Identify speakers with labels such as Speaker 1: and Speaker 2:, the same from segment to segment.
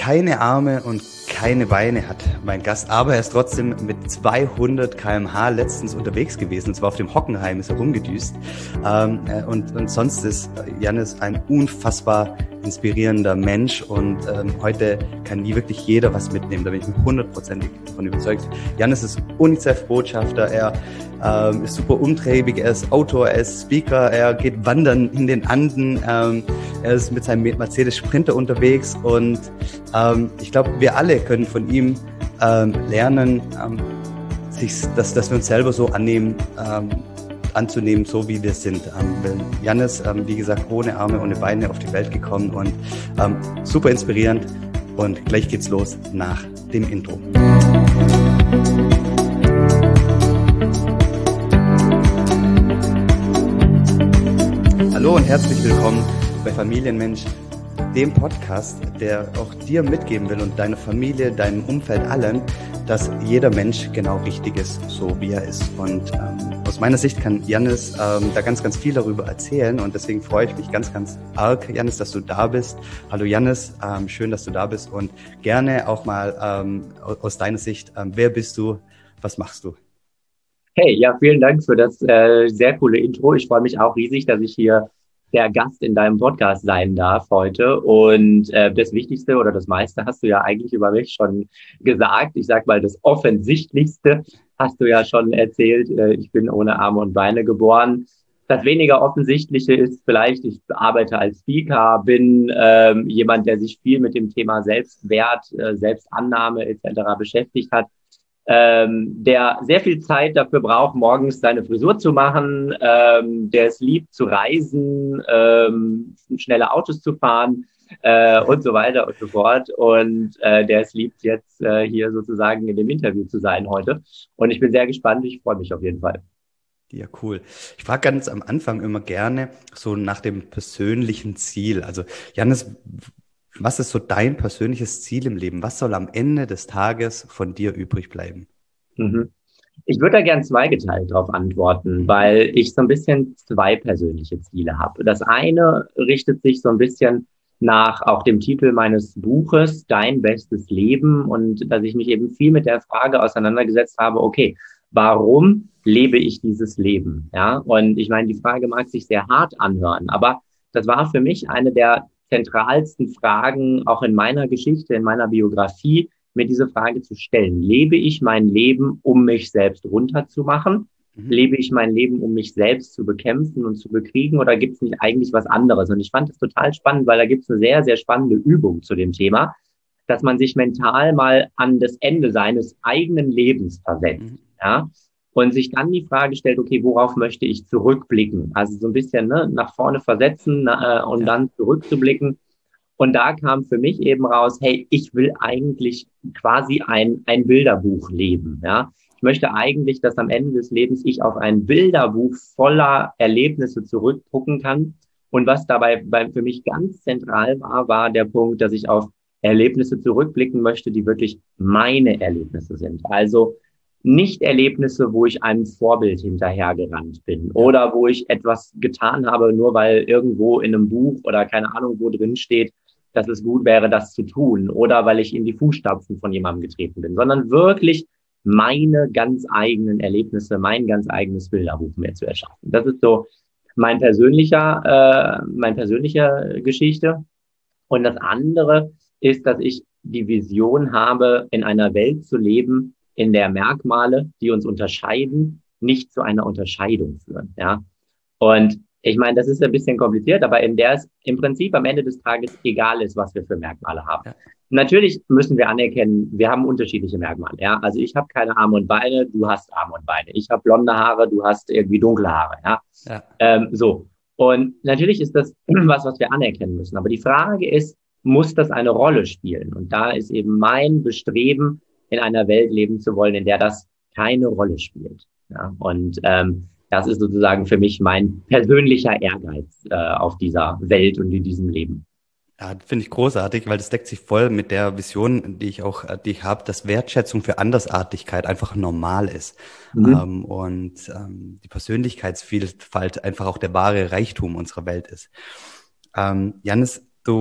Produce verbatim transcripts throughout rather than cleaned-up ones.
Speaker 1: keine Arme und keine Beine hat mein Gast, aber er ist trotzdem mit zweihundert Kilometer pro Stunde letztens unterwegs gewesen, und zwar auf dem Hockenheim ist er rumgedüst. Ähm, und, und sonst ist Jannis ein unfassbar inspirierender Mensch, und ähm, heute kann nie wirklich jeder was mitnehmen, da bin ich mir hundertprozentig davon überzeugt. Jannis ist UNICEF-Botschafter, er ähm, ist super umtriebig, er ist Autor, er ist Speaker, er geht wandern in den Anden, ähm, er ist mit seinem Mercedes Sprinter unterwegs, und ähm, ich glaube, wir alle können von ihm ähm, lernen, ähm, sich, dass, dass wir uns selber so annehmen, ähm, anzunehmen, so wie wir sind. Ähm, Jannis, ähm, wie gesagt, ohne Arme, ohne Beine auf die Welt gekommen, und ähm, super inspirierend, und gleich geht's los nach dem Intro. Hallo und herzlich willkommen bei Familienmensch, dem Podcast, der auch dir mitgeben will und deiner Familie, deinem Umfeld, allen, dass jeder Mensch genau richtig ist, so wie er ist. Und ähm, aus meiner Sicht kann Jannis ähm, da ganz, ganz viel darüber erzählen, und deswegen freue ich mich ganz, ganz arg, Jannis, dass du da bist. Hallo Jannis, ähm, schön, dass du da bist, und gerne auch mal ähm, aus deiner Sicht, ähm, wer bist du, was machst du?
Speaker 2: Hey, ja, vielen Dank für das äh, sehr coole Intro. Ich freue mich auch riesig, dass ich hier der Gast in deinem Podcast sein darf heute. Und äh, das Wichtigste oder das meiste hast du ja eigentlich über mich schon gesagt. Ich sag mal, das Offensichtlichste hast du ja schon erzählt. Äh, ich bin ohne Arme und Beine geboren. Das weniger Offensichtliche ist vielleicht, ich arbeite als Speaker, bin ähm, jemand, der sich viel mit dem Thema Selbstwert, äh, Selbstannahme et cetera beschäftigt hat. Ähm, der sehr viel Zeit dafür braucht, morgens seine Frisur zu machen, ähm, der es liebt zu reisen, ähm, schnelle Autos zu fahren äh, und so weiter und so fort, und äh, der es liebt, jetzt äh, hier sozusagen in dem Interview zu sein heute, und ich bin sehr gespannt, ich freue mich auf jeden Fall.
Speaker 1: Ja, cool. Ich frage ganz am Anfang immer gerne so nach dem persönlichen Ziel. Also Jannis, was ist so dein persönliches Ziel im Leben? Was soll am Ende des Tages von dir übrig bleiben?
Speaker 2: Mhm. Ich würde da gern zweigeteilt darauf antworten, weil ich so ein bisschen zwei persönliche Ziele habe. Das eine richtet sich so ein bisschen nach auch dem Titel meines Buches, Dein bestes Leben, und dass ich mich eben viel mit der Frage auseinandergesetzt habe, okay, warum lebe ich dieses Leben? Ja, und ich meine, die Frage mag sich sehr hart anhören, aber das war für mich eine der zentralsten Fragen auch in meiner Geschichte, in meiner Biografie, mir diese Frage zu stellen. Lebe ich mein Leben, um mich selbst runterzumachen? Mhm. Lebe ich mein Leben, um mich selbst zu bekämpfen und zu bekriegen? Oder gibt es nicht eigentlich was anderes? Und ich fand es total spannend, weil da gibt es eine sehr, sehr spannende Übung zu dem Thema, dass man sich mental mal an das Ende seines eigenen Lebens versetzt. Mhm. Ja? Und sich dann die Frage stellt, okay, worauf möchte ich zurückblicken? Also so ein bisschen ne, nach vorne versetzen äh, und ja. dann zurückzublicken. Und da kam für mich eben raus, hey, ich will eigentlich quasi ein, ein Bilderbuch leben. Ja? Ich möchte eigentlich, dass am Ende des Lebens ich auf ein Bilderbuch voller Erlebnisse zurückgucken kann. Und was dabei bei, für mich ganz zentral war, war der Punkt, dass ich auf Erlebnisse zurückblicken möchte, die wirklich meine Erlebnisse sind. Also nicht Erlebnisse, wo ich einem Vorbild hinterhergerannt bin oder wo ich etwas getan habe, nur weil irgendwo in einem Buch oder keine Ahnung wo drin steht, dass es gut wäre, das zu tun, oder weil ich in die Fußstapfen von jemandem getreten bin, sondern wirklich meine ganz eigenen Erlebnisse, mein ganz eigenes Bilderbuch mir zu erschaffen. Das ist so mein persönlicher, äh, mein persönlicher Geschichte. Und das andere ist, dass ich die Vision habe, in einer Welt zu leben, in der Merkmale, die uns unterscheiden, nicht zu einer Unterscheidung führen. Ja, und ich meine, das ist ein bisschen kompliziert, aber in der es im Prinzip am Ende des Tages egal ist, was wir für Merkmale haben. Ja. Natürlich müssen wir anerkennen, wir haben unterschiedliche Merkmale. Ja, also ich habe keine Arme und Beine, du hast Arme und Beine. Ich habe blonde Haare, du hast irgendwie dunkle Haare. Ja, ja. Ähm, so. Und natürlich ist das was, was wir anerkennen müssen. Aber die Frage ist, muss das eine Rolle spielen? Und da ist eben mein Bestreben, in einer Welt leben zu wollen, in der das keine Rolle spielt. Ja, und ähm, das ist sozusagen für mich mein persönlicher Ehrgeiz äh, auf dieser Welt und in diesem Leben.
Speaker 1: Ja, finde ich großartig, weil das deckt sich voll mit der Vision, die ich auch, die ich habe, dass Wertschätzung für Andersartigkeit einfach normal ist. Mhm. Ähm, und ähm, die Persönlichkeitsvielfalt einfach auch der wahre Reichtum unserer Welt ist. Ähm, Jannis, du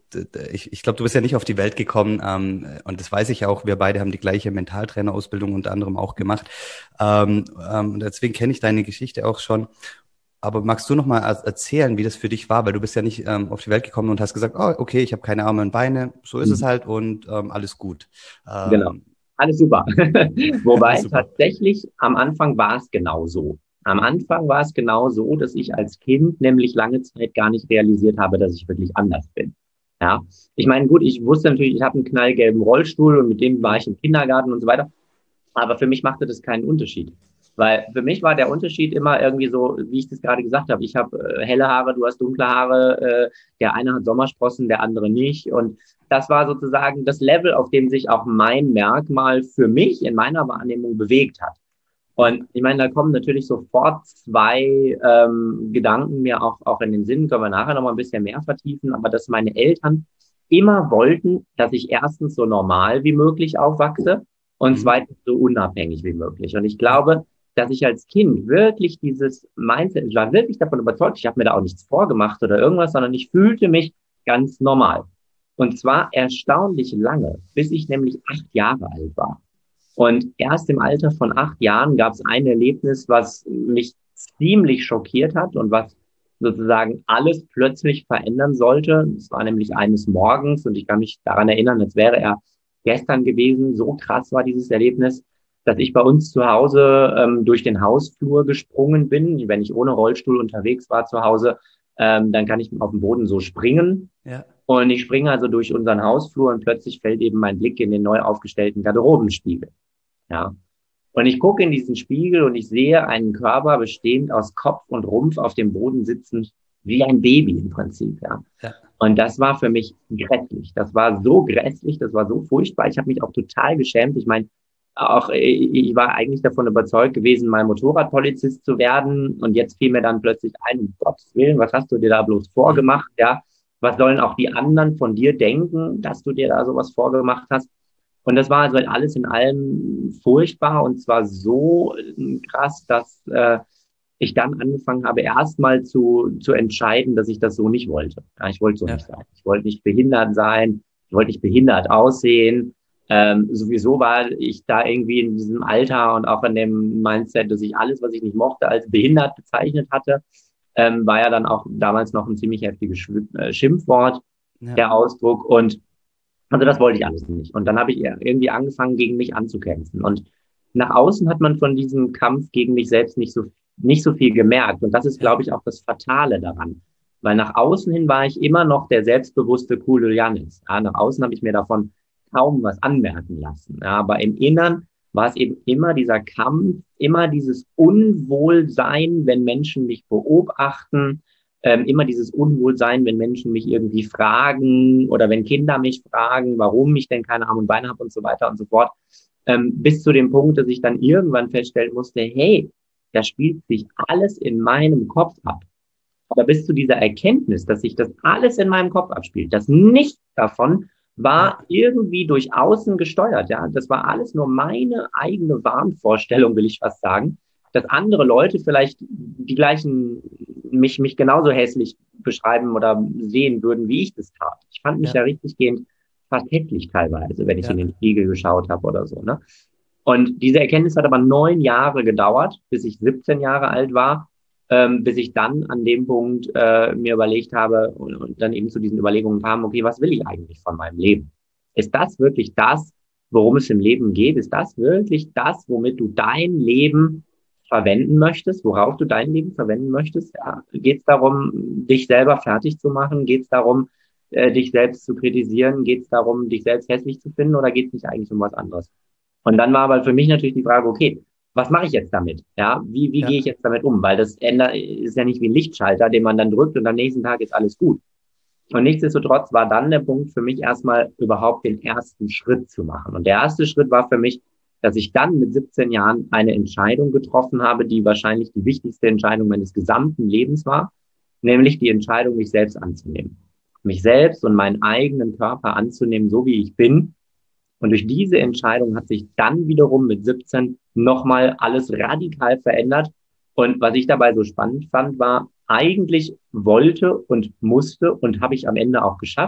Speaker 1: ich, ich glaube, du bist ja nicht auf die Welt gekommen, ähm, und das weiß ich auch, wir beide haben die gleiche Mentaltrainerausbildung unter anderem auch gemacht. Ähm, ähm, deswegen kenne ich deine Geschichte auch schon. Aber magst du noch mal erzählen, wie das für dich war? Weil du bist ja nicht ähm, auf die Welt gekommen und hast gesagt, oh, okay, ich habe keine Arme und Beine, so ist es halt und ähm, alles gut.
Speaker 2: Genau.
Speaker 1: Ähm,
Speaker 2: Alles super.
Speaker 1: alles
Speaker 2: Wobei
Speaker 1: super.
Speaker 2: tatsächlich am Anfang war es genau so. Am Anfang war es genau so, dass ich als Kind nämlich lange Zeit gar nicht realisiert habe, dass ich wirklich anders bin. Ja, ich meine, gut, ich wusste natürlich, ich habe einen knallgelben Rollstuhl und mit dem war
Speaker 1: Mhm.
Speaker 2: ich im Kindergarten und so weiter. Aber für mich machte das keinen Unterschied. Weil für mich war der Unterschied immer irgendwie so, wie ich das gerade gesagt habe. Ich habe äh, helle Haare, du hast dunkle Haare, äh, der eine hat Sommersprossen, der andere nicht. Und das war sozusagen das Level, auf dem sich auch mein Merkmal für mich in meiner Wahrnehmung bewegt hat.
Speaker 1: Ja,
Speaker 2: Und ich meine, da kommen natürlich sofort zwei ähm, Gedanken mir auch, auch in den Sinn, können wir nachher noch mal ein bisschen mehr vertiefen, aber dass meine Eltern immer wollten, dass ich erstens so normal wie möglich aufwachse und
Speaker 1: mhm.
Speaker 2: zweitens so unabhängig wie möglich. Und ich
Speaker 1: Ja,
Speaker 2: glaube, dass ich als Kind wirklich dieses Mindset, ich war wirklich davon überzeugt, ich habe mir da auch nichts vorgemacht oder irgendwas, sondern ich fühlte mich ganz normal. Und zwar erstaunlich lange, bis ich nämlich acht Jahre alt war. Und erst im Alter von acht Jahren gab es ein Erlebnis, was mich ziemlich schockiert hat und was sozusagen alles plötzlich verändern sollte. Es war nämlich eines Morgens und ich kann mich daran erinnern, als wäre er gestern gewesen. So krass war dieses Erlebnis, dass ich bei uns zu Hause ähm, durch den Hausflur gesprungen bin. Wenn ich ohne Rollstuhl unterwegs war zu Hause, ähm, dann kann ich auf dem Boden so springen.
Speaker 1: ja,
Speaker 2: Und ich springe also durch unseren Hausflur und plötzlich fällt eben mein Blick in den neu aufgestellten Garderobenspiegel. Ja. Und ich gucke in diesen Spiegel und ich sehe einen Körper bestehend aus Kopf und Rumpf auf dem Boden sitzend, wie ein Baby im Prinzip, ja.
Speaker 1: ja,
Speaker 2: Und das war für mich grässlich. Das war so grässlich, das war so furchtbar. Ich habe mich auch total geschämt. Ich meine, auch ich war eigentlich davon überzeugt gewesen, mal Motorradpolizist zu werden. Und jetzt fiel mir dann plötzlich ein, um Gottes Willen, was hast du dir da bloß
Speaker 1: mhm.
Speaker 2: vorgemacht, ja? Was sollen auch die anderen von dir denken, dass du dir da sowas vorgemacht hast? Und das war also alles in allem furchtbar und zwar so äh, krass, dass äh, ich dann angefangen habe, erstmal zu, zu entscheiden, dass ich das so nicht wollte. Ja, ich wollte so
Speaker 1: Ja,
Speaker 2: nicht sein. Ich wollte nicht behindert sein. Ich wollte nicht behindert aussehen. Ähm, sowieso war ich da irgendwie in diesem Alter und auch in dem Mindset, dass ich alles, was ich nicht mochte, als behindert bezeichnet hatte. Ähm, war ja dann auch damals noch ein ziemlich heftiges Schimpfwort,
Speaker 1: ja,
Speaker 2: der Ausdruck. Und also das wollte ich alles nicht. Und dann habe ich irgendwie angefangen, gegen mich anzukämpfen. Und nach außen hat man von diesem Kampf gegen mich selbst nicht so, nicht so viel gemerkt. Und das ist,
Speaker 1: ja,
Speaker 2: glaube ich, auch das Fatale daran. Weil nach außen hin war ich immer noch der selbstbewusste, coole Janis. Ja, nach außen habe ich mir davon kaum was anmerken lassen. Ja, aber im Innern war es eben immer dieser Kampf, immer dieses Unwohlsein, wenn Menschen mich beobachten, ähm, immer dieses Unwohlsein, wenn Menschen mich irgendwie fragen oder wenn Kinder mich fragen, warum ich denn keine Arme und Beine habe und so weiter und so fort, ähm, bis zu dem Punkt, dass ich dann irgendwann feststellen musste, hey, das spielt sich alles in meinem Kopf ab. Aber bis zu dieser Erkenntnis, dass sich das alles in meinem Kopf abspielt, dass nichts davon
Speaker 1: ja,
Speaker 2: war irgendwie durch außen gesteuert, ja. Das war alles nur meine eigene Wahnvorstellung, will ich fast sagen, dass andere Leute vielleicht die gleichen, mich, mich genauso hässlich beschreiben oder sehen würden, wie ich das tat. Ich fand mich
Speaker 1: ja,
Speaker 2: ja richtig gehend fast hässlich teilweise, wenn ich in
Speaker 1: ja,
Speaker 2: den Spiegel geschaut habe oder so, ne. Und diese Erkenntnis hat aber neun Jahre gedauert, bis ich siebzehn Jahre alt war, ähm, bis ich dann an dem Punkt äh, mir überlegt habe und, und dann eben zu diesen Überlegungen kam, okay, was will ich eigentlich von meinem Leben? Ist das wirklich das, worum es im Leben geht? Ist das wirklich das, womit du dein Leben verwenden möchtest, worauf du dein Leben verwenden möchtest? Ja, geht es darum, dich selber fertig zu machen? Geht es darum, äh, dich selbst zu kritisieren? Geht es darum, dich selbst hässlich zu finden oder geht es nicht eigentlich um was anderes? Und dann war aber für mich natürlich die Frage, okay, was mache ich jetzt damit? Ja, wie, wie gehe ich
Speaker 1: ja,
Speaker 2: jetzt damit um? Weil das ändert, ist ja nicht wie ein Lichtschalter, den man dann drückt und am nächsten Tag ist alles gut. Und nichtsdestotrotz war dann der Punkt für mich erstmal überhaupt den ersten Schritt zu machen. Und der erste Schritt war für mich, dass ich dann mit siebzehn Jahren eine Entscheidung getroffen habe, die wahrscheinlich die wichtigste Entscheidung meines gesamten Lebens war, nämlich die Entscheidung, mich selbst anzunehmen. Mich selbst und meinen eigenen Körper anzunehmen, so wie ich bin. Und durch diese Entscheidung hat sich dann wiederum mit siebzehn nochmal alles radikal verändert. Und was ich dabei so spannend fand, war, eigentlich wollte und musste und habe ich am Ende auch geschafft,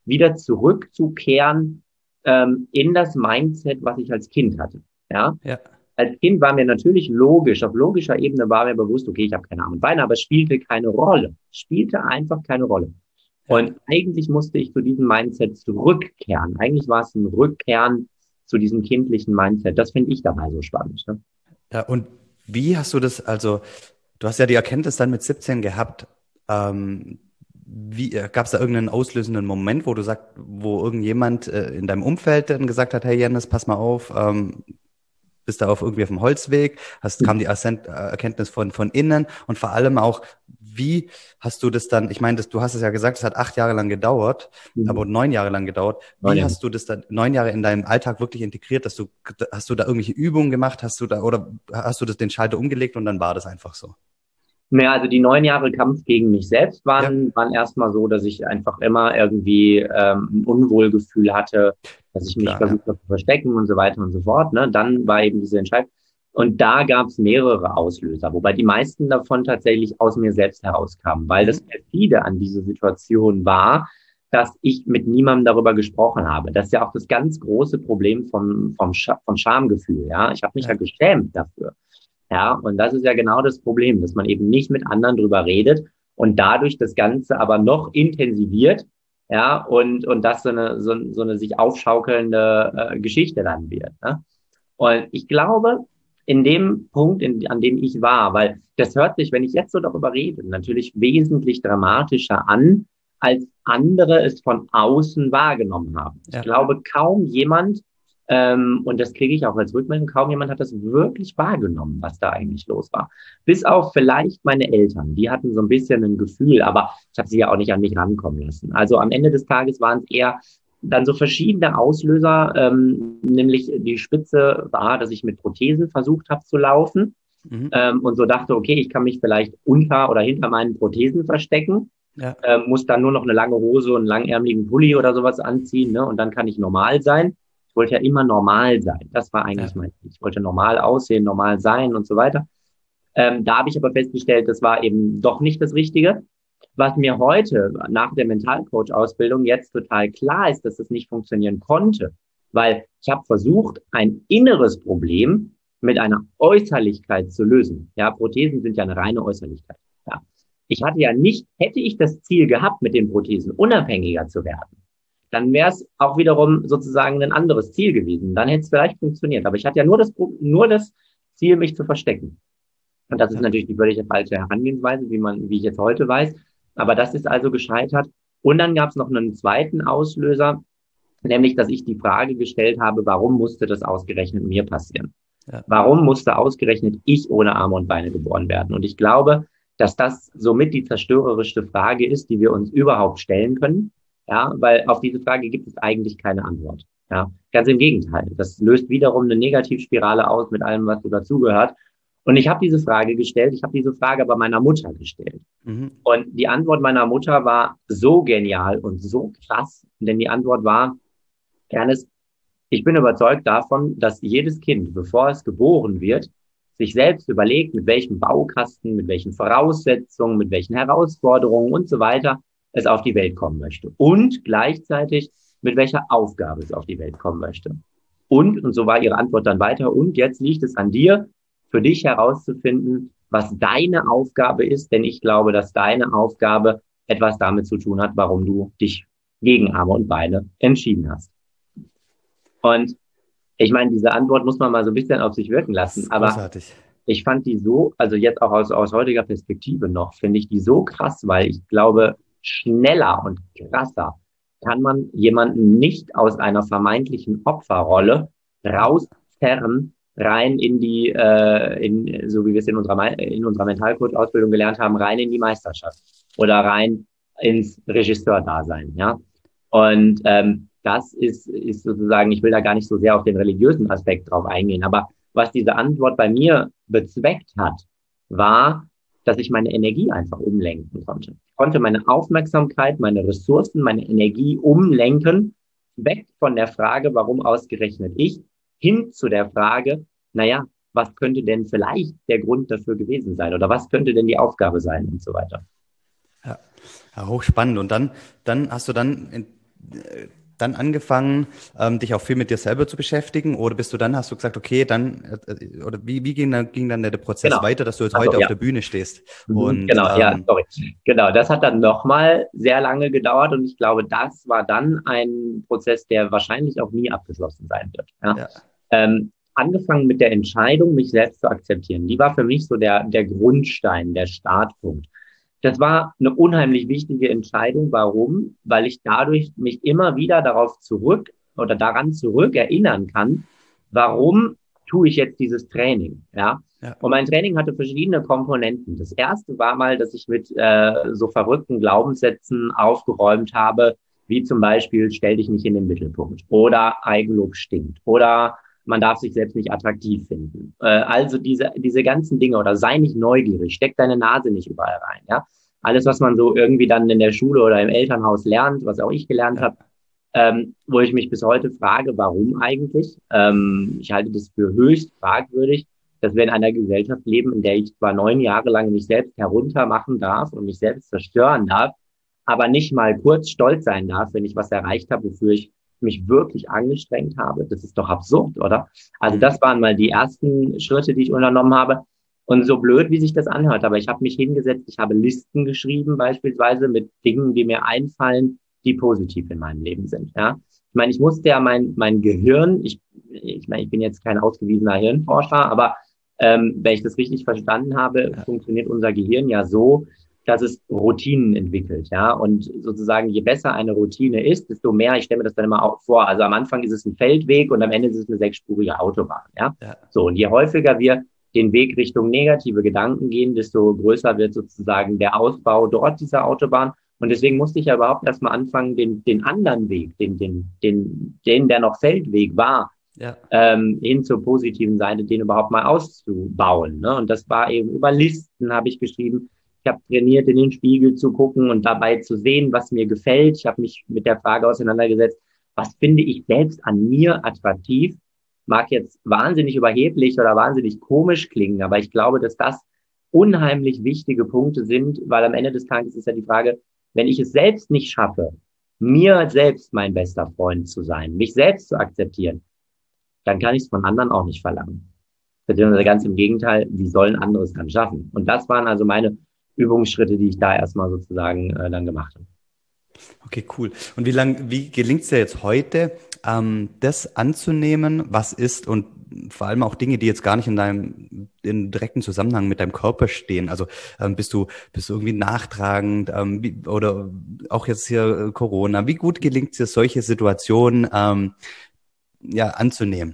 Speaker 2: wieder zurückzukehren ähm, in das Mindset, was ich als Kind hatte. Ja?
Speaker 1: Ja.
Speaker 2: Als Kind war mir natürlich logisch, auf logischer Ebene war mir bewusst, okay, ich habe keine Arme und Beine, aber es spielte keine Rolle. Es spielte einfach keine Rolle.
Speaker 1: Ja.
Speaker 2: Und eigentlich musste ich zu diesem Mindset zurückkehren. Eigentlich war es ein Rückkehren zu diesem kindlichen Mindset. Das finde ich dabei so spannend. Ne?
Speaker 1: Ja, und wie hast du das, also du hast ja die Erkenntnis dann mit siebzehn gehabt. Ähm, wie gab es da irgendeinen auslösenden Moment, wo du sagst, wo irgendjemand äh, in deinem Umfeld dann gesagt hat, hey Jannis, pass mal auf, ähm, bist da auf irgendwie auf dem Holzweg, hast, kam die Erkenntnis von, von innen und vor allem auch, wie hast du das dann, ich meine, das, du hast es ja gesagt, es hat acht Jahre lang gedauert,
Speaker 2: Mhm.
Speaker 1: aber neun Jahre lang gedauert. Wie
Speaker 2: Neun Jahre.
Speaker 1: hast du das dann neun Jahre in deinem Alltag wirklich integriert, dass du, hast du da irgendwelche Übungen gemacht, hast du da, oder hast du das den Schalter umgelegt und dann war das einfach so?
Speaker 2: Naja, also die neun Jahre Kampf gegen mich selbst waren,
Speaker 1: Ja.
Speaker 2: waren erstmal so, dass ich einfach immer irgendwie ähm, ein Unwohlgefühl hatte, dass ich mich
Speaker 1: Klar, ja.
Speaker 2: versucht habe zu verstecken und so weiter und so fort. Ne? Dann war eben diese Entscheidung. Und da gab es mehrere Auslöser, wobei die meisten davon tatsächlich aus mir selbst herauskamen, weil
Speaker 1: Mhm.
Speaker 2: das perfide an dieser Situation war, dass ich mit niemandem darüber gesprochen habe. Das ist ja auch das ganz große Problem vom, vom Sch von Schamgefühl. Ja, ich habe mich ja.
Speaker 1: Ja.
Speaker 2: geschämt dafür. Ja, und das ist ja genau das Problem, dass man eben nicht mit anderen drüber redet und dadurch das Ganze aber noch intensiviert, ja, und, und das so eine, so, so eine sich aufschaukelnde äh, Geschichte dann wird. Ne? Und ich glaube, in dem Punkt, in, an dem ich war, weil das hört sich, wenn ich jetzt so darüber rede, natürlich wesentlich dramatischer an, als andere es von außen wahrgenommen haben. Ja. Ich glaube, kaum jemand, ähm, und das kriege ich auch als Rückmeldung, kaum jemand hat das wirklich wahrgenommen, was da eigentlich los war. Bis auf vielleicht meine Eltern, die hatten so ein bisschen ein Gefühl, aber ich habe sie ja auch nicht an mich rankommen lassen. Also am Ende des Tages waren es eher dann so verschiedene Auslöser, ähm, nämlich die Spitze war, dass ich mit Prothesen versucht habe zu laufen, mhm. ähm, und so dachte, okay, ich kann mich vielleicht unter oder hinter meinen Prothesen verstecken, ja. ähm, muss dann nur noch eine lange Hose und einen langärmeligen Pulli oder sowas anziehen, ne, und dann kann ich normal sein. Ich wollte ja immer normal sein. Das war eigentlich ja. mein Ziel. Ich wollte normal aussehen, normal sein und so weiter. Ähm, da habe ich aber festgestellt, das war eben doch nicht das Richtige. Was mir heute nach der Mentalcoach-Ausbildung jetzt total klar ist, dass das nicht funktionieren konnte, weil ich habe versucht, ein inneres Problem mit einer Äußerlichkeit zu lösen. Ja, Prothesen sind ja eine reine Äußerlichkeit. Ja. Ich hatte ja nicht, hätte ich das Ziel gehabt, mit den Prothesen unabhängiger zu werden, dann wäre es auch wiederum sozusagen ein anderes Ziel gewesen. Dann hätte es vielleicht funktioniert. Aber ich hatte ja nur das, nur das Ziel, mich zu verstecken. Und das ist natürlich die völlig falsche Herangehensweise, wie man, wie ich jetzt heute weiß. Aber das ist also gescheitert. Und dann gab es noch einen zweiten Auslöser, nämlich, dass ich die Frage gestellt habe, warum musste das ausgerechnet mir passieren? Ja. Warum musste ausgerechnet ich ohne Arme und Beine geboren werden? Und ich glaube, dass das somit die zerstörerischste Frage ist, die wir uns überhaupt stellen können. Ja, weil auf diese Frage gibt es eigentlich keine Antwort. Ja, ganz im Gegenteil. Das löst wiederum eine Negativspirale aus mit allem, was so dazugehört. Und ich habe diese Frage gestellt, ich habe diese Frage aber meiner Mutter gestellt. Mhm. Und die Antwort meiner Mutter war so genial und so krass, denn die Antwort war, Jannis, ich bin überzeugt davon, dass jedes Kind, bevor es geboren wird, sich selbst überlegt, mit welchem Baukasten, mit welchen Voraussetzungen, mit welchen Herausforderungen und so weiter es auf die Welt kommen möchte. Und gleichzeitig, mit welcher Aufgabe es auf die Welt kommen möchte. Und, und so war ihre Antwort dann weiter, und jetzt liegt es an dir, für dich herauszufinden, was deine Aufgabe ist, denn ich glaube, dass deine Aufgabe etwas damit zu tun hat, warum du dich gegen Arme und Beine entschieden hast. Und ich meine, diese Antwort muss man mal so ein bisschen auf sich wirken lassen, aber großartig. Ich fand die so, also jetzt auch aus, aus heutiger Perspektive noch, finde ich die so krass, weil ich glaube, schneller und krasser kann man jemanden nicht aus einer vermeintlichen Opferrolle rauszerren, rein in die, äh, in, so wie wir es in unserer, in unserer Mentalcoach-Ausbildung gelernt haben, rein in die Meisterschaft oder rein ins Regisseur-Dasein, ja. Und ähm, das ist, ist sozusagen, ich will da gar nicht so sehr auf den religiösen Aspekt drauf eingehen, aber was diese Antwort bei mir bezweckt hat, war, dass ich meine Energie einfach umlenken konnte. Ich konnte meine Aufmerksamkeit, meine Ressourcen, meine Energie umlenken, weg von der Frage, warum ausgerechnet ich, hin zu der Frage, naja, was könnte denn vielleicht der Grund dafür gewesen sein oder was könnte denn die Aufgabe sein und so weiter.
Speaker 1: Ja, ja, hochspannend. Und dann, dann hast du dann dann angefangen, ähm, dich auch viel mit dir selber zu beschäftigen, oder bist du dann, hast du gesagt, okay, dann, äh, oder wie, wie ging dann, ging dann der Prozess
Speaker 2: Genau.
Speaker 1: weiter, dass du jetzt
Speaker 2: Also,
Speaker 1: heute auf
Speaker 2: ja.
Speaker 1: der Bühne stehst?
Speaker 2: Mhm,
Speaker 1: Und
Speaker 2: genau, ja,
Speaker 1: ähm,
Speaker 2: sorry. Genau, das hat dann nochmal sehr lange gedauert und ich glaube, das war dann ein Prozess, der wahrscheinlich auch nie abgeschlossen sein wird. Ja.
Speaker 1: ja,
Speaker 2: Ähm, angefangen mit der Entscheidung, mich selbst zu akzeptieren. Die war für mich so der, der Grundstein, der Startpunkt. Das war eine unheimlich wichtige Entscheidung. Warum? Weil ich dadurch mich immer wieder darauf zurück oder daran zurück erinnern kann, warum tue ich jetzt dieses Training? Ja.
Speaker 1: ja,
Speaker 2: Und mein Training hatte verschiedene Komponenten. Das erste war mal, dass ich mit äh, so verrückten Glaubenssätzen aufgeräumt habe, wie zum Beispiel, stell dich nicht in den Mittelpunkt oder Eigenlob stinkt oder man darf sich selbst nicht attraktiv finden. Äh, also diese, diese ganzen Dinge oder sei nicht neugierig, steck deine Nase nicht überall rein. Ja, alles, was man so irgendwie dann in der Schule oder im Elternhaus lernt, was auch ich gelernt
Speaker 1: ja,
Speaker 2: habe, ähm, wo ich mich bis heute frage, warum eigentlich? Ähm, ich halte das für höchst fragwürdig, dass wir in einer Gesellschaft leben, in der ich zwar neun Jahre lang mich selbst heruntermachen darf und mich selbst zerstören darf, aber nicht mal kurz stolz sein darf, wenn ich was erreicht habe, wofür ich mich wirklich angestrengt habe. Das ist doch absurd, oder? Also
Speaker 1: mhm.
Speaker 2: das waren mal die ersten Schritte, die ich unternommen habe. Und so blöd, wie sich das anhört, aber ich habe mich hingesetzt, ich habe Listen geschrieben, beispielsweise mit Dingen, die mir einfallen, die positiv in meinem Leben sind. Ja, ich meine, ich musste ja mein mein Gehirn, ich ich meine, ich bin jetzt kein ausgewiesener Hirnforscher, aber ähm, wenn ich das richtig verstanden habe,
Speaker 1: Ja,
Speaker 2: funktioniert unser Gehirn ja so, dass es Routinen entwickelt, ja. Und sozusagen, je besser eine Routine ist, desto mehr, ich stelle mir das dann immer auch vor. Also am Anfang ist es ein Feldweg und am Ende ist es eine sechsspurige Autobahn, ja.
Speaker 1: ja,
Speaker 2: So, und je häufiger wir den Weg Richtung negative Gedanken gehen, desto größer wird sozusagen der Ausbau dort dieser Autobahn. Und deswegen musste ich ja überhaupt erstmal anfangen, den, den anderen Weg, den, den, den, den, der noch Feldweg war,
Speaker 1: ja,
Speaker 2: ähm, hin zur positiven Seite, den überhaupt mal auszubauen. Ne? Und das war eben über Listen, habe ich geschrieben. Ich habe trainiert, in den Spiegel zu gucken und dabei zu sehen, was mir gefällt. Ich habe mich mit der Frage auseinandergesetzt, was finde ich selbst an mir attraktiv? Mag jetzt wahnsinnig überheblich oder wahnsinnig komisch klingen, aber ich glaube, dass das unheimlich wichtige Punkte sind, weil am Ende des Tages ist ja die Frage, wenn ich es selbst nicht schaffe, mir selbst mein bester Freund zu sein, mich selbst zu akzeptieren, dann kann ich es von anderen auch nicht verlangen. Beziehungsweise
Speaker 1: ja.
Speaker 2: ganz im Gegenteil, wie sollen andere es dann schaffen? Und das waren also meine Übungsschritte, die ich da erstmal sozusagen äh, dann gemacht habe.
Speaker 1: Okay, cool. Und wie lang, wie gelingt es dir jetzt heute, ähm, das anzunehmen, was ist, und vor allem auch Dinge, die jetzt gar nicht in deinem in direkten Zusammenhang mit deinem Körper stehen? Also ähm, bist du bist du irgendwie nachtragend, ähm, wie, oder auch jetzt hier äh, Corona? Wie gut gelingt es dir, solche Situationen ähm, ja anzunehmen?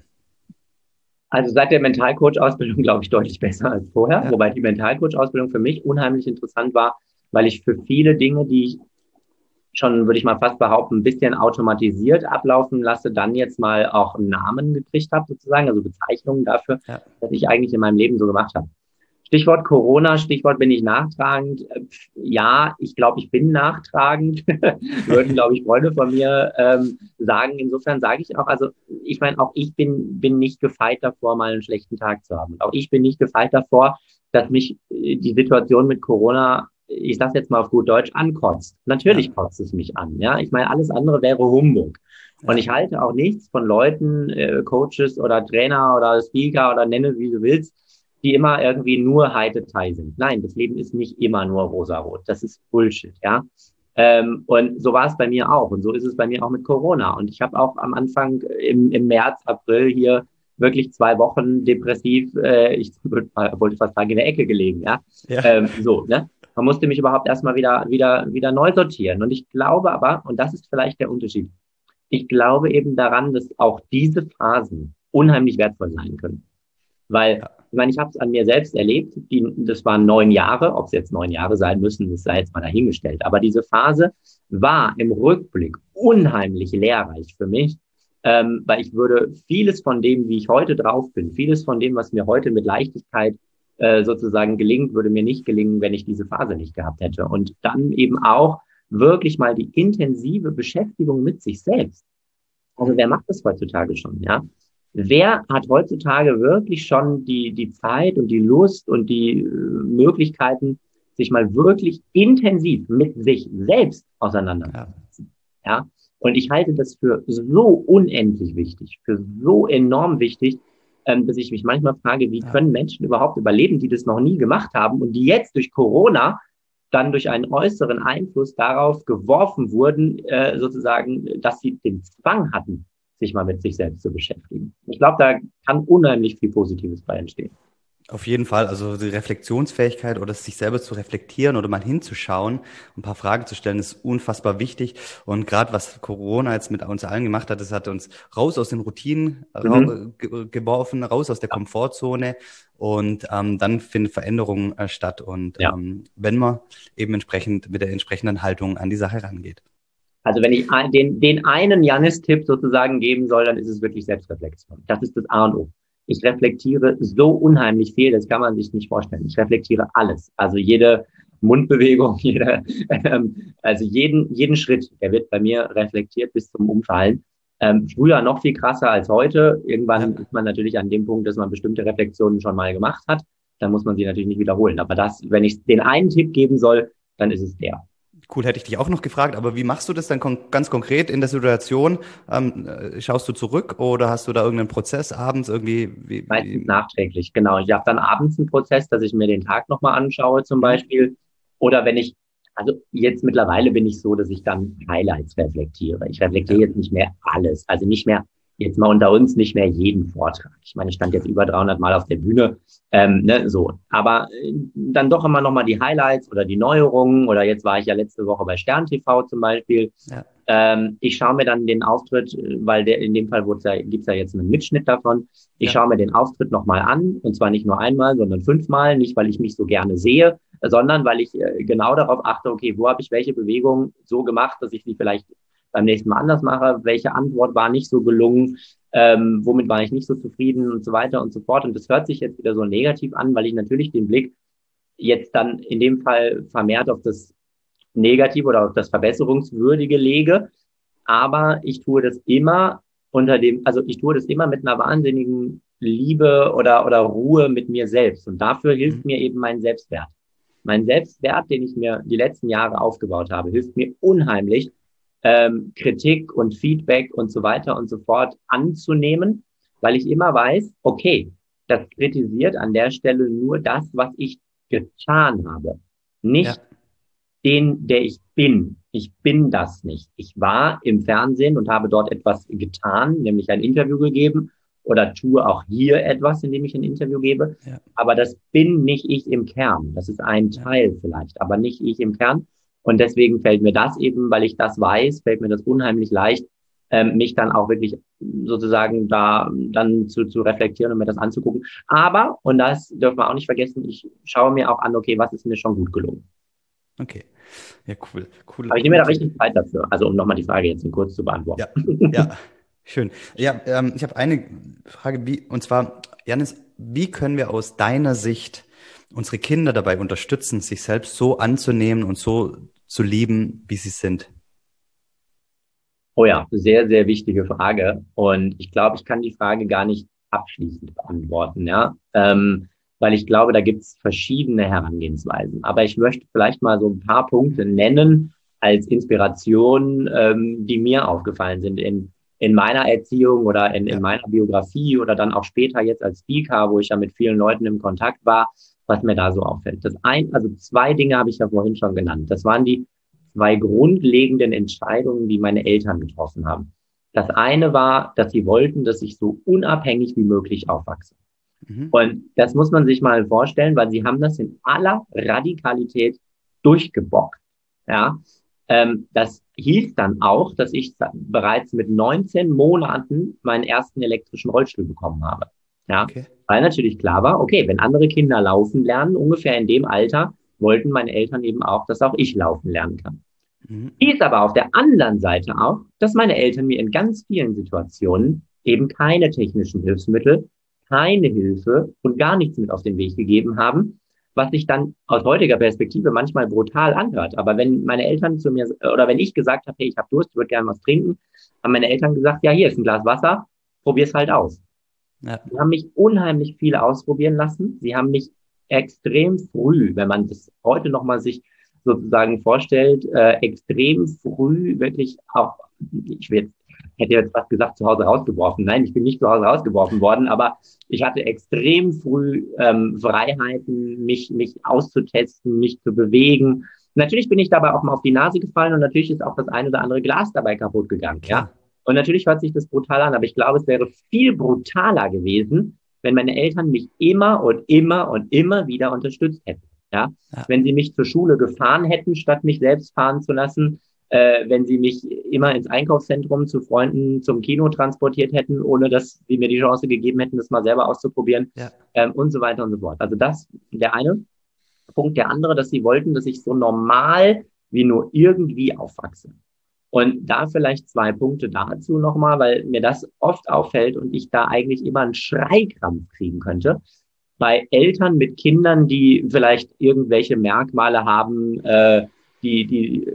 Speaker 2: Also seit der Mentalcoach-Ausbildung glaube ich deutlich besser als vorher,
Speaker 1: Ja,
Speaker 2: wobei die Mentalcoach-Ausbildung für mich unheimlich interessant war, weil ich für viele Dinge, die ich schon, würde ich mal fast behaupten, ein bisschen automatisiert ablaufen lasse, dann jetzt mal auch einen Namen gekriegt habe, sozusagen, also Bezeichnungen dafür,
Speaker 1: ja,
Speaker 2: was ich eigentlich in meinem Leben so gemacht habe. Stichwort Corona, Stichwort bin ich nachtragend. Ja, ich glaube, ich bin nachtragend, würden, glaube ich, Freunde von mir ähm, sagen. Insofern sage ich auch, also ich meine, auch ich bin, bin nicht gefeit davor, mal einen schlechten Tag zu haben. Auch ich bin nicht gefeit davor, dass mich die Situation mit Corona, ich sage jetzt mal auf gut Deutsch, ankotzt.
Speaker 1: ja,
Speaker 2: Natürlich kotzt es mich an. Ja, ich meine, alles andere wäre Humbug. Und
Speaker 1: ja,
Speaker 2: ich halte auch nichts von Leuten, äh, Coaches oder Trainer oder Speaker oder nenne, wie du willst, die immer irgendwie nur Heide-Tai sind. Nein, das Leben ist nicht immer nur rosarot. Das ist Bullshit, ja. Ähm, und so war es bei mir auch. Und so ist es bei mir auch mit Corona. Und ich habe auch am Anfang im, im März, April hier wirklich zwei Wochen depressiv, äh, ich wollte fast sagen, in der Ecke gelegen, ja.
Speaker 1: ja,
Speaker 2: Ähm, so, ne? Man musste mich überhaupt erstmal wieder, wieder, wieder neu sortieren. Und ich glaube aber, und das ist vielleicht der Unterschied, ich glaube eben daran, dass auch diese Phasen unheimlich wertvoll sein können. Weil,
Speaker 1: ja,
Speaker 2: ich meine, ich habe es an mir selbst erlebt, die, das waren neun Jahre, ob es jetzt neun Jahre sein müssen, das sei jetzt mal dahingestellt. Aber diese Phase war im Rückblick unheimlich lehrreich für mich, ähm, weil ich würde vieles von dem, wie ich heute drauf bin, vieles von dem, was mir heute mit Leichtigkeit äh, sozusagen gelingt, würde mir nicht gelingen, wenn ich diese Phase nicht gehabt hätte. Und dann eben auch wirklich mal die intensive Beschäftigung mit sich selbst. Also wer macht das heutzutage schon, ja? Wer hat heutzutage wirklich schon die, die Zeit und die Lust und die äh, Möglichkeiten, sich mal wirklich intensiv mit sich selbst
Speaker 1: ja,
Speaker 2: auseinanderzusetzen? Ja? Und ich halte das für so unendlich wichtig, für so enorm wichtig, ähm, dass ich mich manchmal frage, wie
Speaker 1: Ja.
Speaker 2: können Menschen überhaupt überleben, die das noch nie gemacht haben und die jetzt durch Corona dann durch einen äußeren Einfluss darauf geworfen wurden, äh, sozusagen, dass sie den Zwang hatten, sich mal mit sich selbst zu beschäftigen. Ich glaube, da kann unheimlich viel Positives bei entstehen.
Speaker 1: Auf jeden Fall, also die Reflexionsfähigkeit oder sich selber zu reflektieren oder mal hinzuschauen, ein paar Fragen zu stellen, ist unfassbar wichtig. Und gerade was Corona jetzt mit uns allen gemacht hat, das hat uns raus aus den Routinen
Speaker 2: Mhm.
Speaker 1: ge geworfen, raus aus der Komfortzone und ähm, dann findet Veränderung äh, statt. Und
Speaker 2: Ja.
Speaker 1: ähm, wenn man eben entsprechend mit der entsprechenden Haltung an die Sache rangeht.
Speaker 2: Also wenn ich ein, den, den einen Jannis-Tipp sozusagen geben soll, dann ist es wirklich Selbstreflexion. Das ist das A und O. Ich reflektiere so unheimlich viel, das kann man sich nicht vorstellen. Ich reflektiere alles. Also jede Mundbewegung, jede, ähm, also jeden, jeden Schritt, der wird bei mir reflektiert bis zum Umfallen. Ähm, früher noch viel krasser als heute. Irgendwann
Speaker 1: Ja.
Speaker 2: ist man natürlich an dem Punkt, dass man bestimmte Reflexionen schon mal gemacht hat. Dann muss man sie natürlich nicht wiederholen. Aber das, wenn ich den einen Tipp geben soll, dann ist es der.
Speaker 1: Cool, hätte ich dich auch noch gefragt, aber wie machst du das dann kon ganz konkret in der Situation? Ähm, äh, schaust du zurück oder hast du da irgendeinen Prozess abends irgendwie? Wie,
Speaker 2: Meistens
Speaker 1: wie?
Speaker 2: nachträglich, genau. Ich habe dann abends einen Prozess, dass ich mir den Tag nochmal anschaue zum
Speaker 1: Mhm.
Speaker 2: Beispiel. Oder wenn ich, also jetzt mittlerweile bin ich so, dass ich dann Highlights reflektiere. Ich reflektiere
Speaker 1: Ja,
Speaker 2: jetzt nicht mehr alles. Also nicht mehr, jetzt mal unter uns, nicht mehr jeden Vortrag. Ich meine, ich stand jetzt
Speaker 1: klar.
Speaker 2: über dreihundert Mal auf der Bühne, ähm, ne, so. Aber äh, dann doch immer nochmal die Highlights oder die Neuerungen. Oder jetzt war ich ja letzte Woche bei Stern T V zum Beispiel.
Speaker 1: Ja,
Speaker 2: Ähm, ich schaue mir dann den Auftritt, weil der in dem Fall ja, gibt's ja jetzt einen Mitschnitt davon. Ich
Speaker 1: ja,
Speaker 2: schaue mir den Auftritt nochmal an, und zwar nicht nur einmal, sondern fünfmal. Nicht, weil ich mich so gerne sehe, sondern weil ich äh, genau darauf achte, okay, wo habe ich welche Bewegung so gemacht, dass ich sie vielleicht beim nächsten Mal anders mache, welche Antwort war nicht so gelungen, ähm, womit war ich nicht so zufrieden und so weiter und so fort. Und das hört sich jetzt wieder so negativ an, weil ich natürlich den Blick jetzt dann in dem Fall vermehrt auf das Negative oder auf das Verbesserungswürdige lege. Aber ich tue das immer unter dem, also ich tue das immer mit einer wahnsinnigen Liebe oder, oder Ruhe mit mir selbst. Und dafür
Speaker 1: mhm.
Speaker 2: hilft mir eben mein Selbstwert. Mein Selbstwert, den ich mir die letzten Jahre aufgebaut habe, hilft mir unheimlich, ähm, Kritik und Feedback und so weiter und so fort anzunehmen, weil ich immer weiß, okay, das kritisiert an der Stelle nur das, was ich getan habe.
Speaker 1: Ja,
Speaker 2: Nicht den, der ich bin. Ich bin das nicht. Ich war im Fernsehen und habe dort etwas getan, nämlich ein Interview gegeben oder tue auch hier etwas, indem ich ein Interview gebe.
Speaker 1: ja,
Speaker 2: Aber das bin nicht ich im Kern. Das ist ein
Speaker 1: ja.
Speaker 2: Teil vielleicht, aber nicht ich im Kern. Und deswegen fällt mir das eben, weil ich das weiß, fällt mir das unheimlich leicht, ähm, mich dann auch wirklich sozusagen da dann zu, zu reflektieren und mir das anzugucken. Aber, und das dürfen wir auch nicht vergessen, ich schaue mir auch an, okay, was ist mir schon gut gelungen?
Speaker 1: Okay. Ja, cool. Cool,
Speaker 2: Aber ich nehme mir
Speaker 1: cooler
Speaker 2: da
Speaker 1: Tipp.
Speaker 2: richtig Zeit dafür. Also um nochmal die Frage jetzt kurz zu beantworten.
Speaker 1: Ja, ja, schön. Ja, ähm, ich habe eine Frage, wie, und zwar, Janis, wie können wir aus deiner Sicht unsere Kinder dabei unterstützen, sich selbst so anzunehmen und so zu lieben, wie sie sind?
Speaker 2: Oh ja, sehr, sehr wichtige Frage. Und ich glaube, ich kann die Frage gar nicht abschließend beantworten, ja. Ähm, weil ich glaube, da gibt es verschiedene Herangehensweisen. Aber ich möchte vielleicht mal so ein paar Punkte nennen als Inspiration, ähm, die mir aufgefallen sind in, in meiner Erziehung oder in, in
Speaker 1: Ja,
Speaker 2: meiner Biografie oder dann auch später jetzt als Speaker, wo ich ja mit vielen Leuten im Kontakt war, was mir da so auffällt. Das ein, also zwei Dinge habe ich ja vorhin schon genannt. Das waren die zwei grundlegenden Entscheidungen, die meine Eltern getroffen haben. Das eine war, dass sie wollten, dass ich so unabhängig wie möglich aufwachse.
Speaker 1: mhm.
Speaker 2: Und das muss man sich mal vorstellen, weil sie haben das in aller Radikalität durchgebockt. Ja, ähm, das hieß dann auch, dass ich bereits mit neunzehn Monaten meinen ersten elektrischen Rollstuhl bekommen habe. Ja,
Speaker 1: Okay.
Speaker 2: weil natürlich klar war, okay, wenn andere Kinder laufen lernen, ungefähr in dem Alter, wollten meine Eltern eben auch, dass auch ich laufen lernen kann.
Speaker 1: Mhm.
Speaker 2: Hieß aber auf der anderen Seite auch, dass meine Eltern mir in ganz vielen Situationen eben keine technischen Hilfsmittel, keine Hilfe und gar nichts mit auf den Weg gegeben haben, was sich dann aus heutiger Perspektive manchmal brutal anhört. Aber wenn meine Eltern zu mir, oder wenn ich gesagt habe, hey, ich habe Durst, ich würde gerne was trinken, haben meine Eltern gesagt, ja, hier ist ein Glas Wasser, probier's halt aus.
Speaker 1: Ja,
Speaker 2: Sie haben mich unheimlich viel ausprobieren lassen. Sie haben mich extrem früh, wenn man das heute nochmal sich sozusagen vorstellt, äh, extrem früh wirklich auch ich will, hätte jetzt was gesagt, zu Hause rausgeworfen. Nein, ich bin nicht zu Hause rausgeworfen worden, aber ich hatte extrem früh ähm, Freiheiten, mich, mich auszutesten, mich zu bewegen. Natürlich bin ich dabei auch mal auf die Nase gefallen und natürlich ist auch das ein oder andere Glas dabei kaputt gegangen, ja.
Speaker 1: Klar.
Speaker 2: Und natürlich hört sich das brutal an, aber ich glaube, es wäre viel brutaler gewesen, wenn meine Eltern mich immer und immer und immer wieder unterstützt hätten, ja.
Speaker 1: Ja.
Speaker 2: Wenn sie mich zur Schule gefahren hätten, statt mich selbst fahren zu lassen, äh, wenn sie mich immer ins Einkaufszentrum zu Freunden zum Kino transportiert hätten, ohne dass sie mir die Chance gegeben hätten, das mal selber auszuprobieren,
Speaker 1: Ja.
Speaker 2: ähm, und so weiter und so fort. Also das, der eine Punkt. Der andere, dass sie wollten, dass ich so normal wie nur irgendwie aufwachse. Und da vielleicht zwei Punkte dazu nochmal, weil mir das oft auffällt und ich da eigentlich immer einen Schreikrampf kriegen könnte. Bei Eltern mit Kindern, die vielleicht irgendwelche Merkmale haben, äh, die, die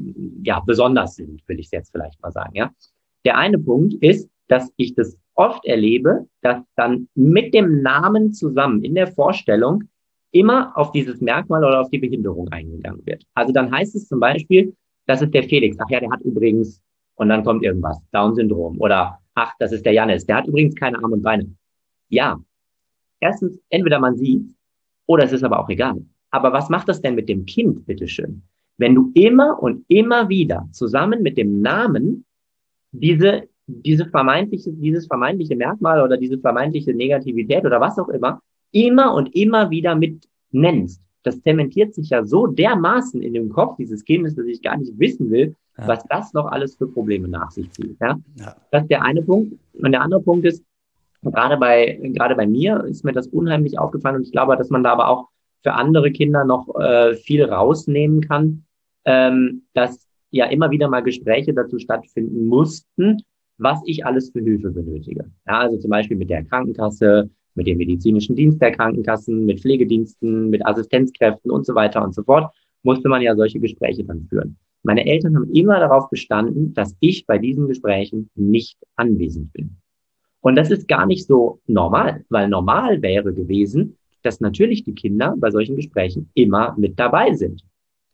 Speaker 2: ja besonders sind, will ich es jetzt vielleicht mal sagen. Ja, der eine Punkt ist, dass ich das oft erlebe, dass dann mit dem Namen zusammen in der Vorstellung immer auf dieses Merkmal oder auf die Behinderung eingegangen wird. Also dann heißt es zum Beispiel, das ist der Felix. Ach ja, der hat übrigens, und dann kommt irgendwas, Down-Syndrom. Oder, ach, das ist der Jannis, der hat übrigens keine Arme und Beine. Ja, erstens, entweder man sieht, oder es ist aber auch egal. Aber was macht das denn mit dem Kind, bitteschön? Wenn du immer und immer wieder zusammen mit dem Namen diese, diese vermeintliche, dieses vermeintliche Merkmal oder diese vermeintliche Negativität oder was auch immer, immer und immer wieder mit nennst. Das zementiert sich ja so dermaßen in dem Kopf dieses Kindes, dass ich gar nicht wissen will, ja, was das noch alles für Probleme nach sich zieht. Ja? Ja. Das ist der eine Punkt. Und der andere Punkt ist, gerade bei, gerade bei mir ist mir das unheimlich aufgefallen und ich glaube, dass man da aber auch für andere Kinder noch äh, viel rausnehmen kann, ähm, dass ja immer wieder mal Gespräche dazu stattfinden mussten, was ich alles für Hilfe benötige. Ja, also zum Beispiel mit der Krankenkasse, mit dem medizinischen Dienst der Krankenkassen, mit Pflegediensten, mit Assistenzkräften und so weiter und so fort, musste man ja solche Gespräche dann führen. Meine Eltern haben immer darauf bestanden, dass ich bei diesen Gesprächen nicht anwesend bin. Und das ist gar nicht so normal, weil normal wäre gewesen, dass natürlich die Kinder bei solchen Gesprächen immer mit dabei sind.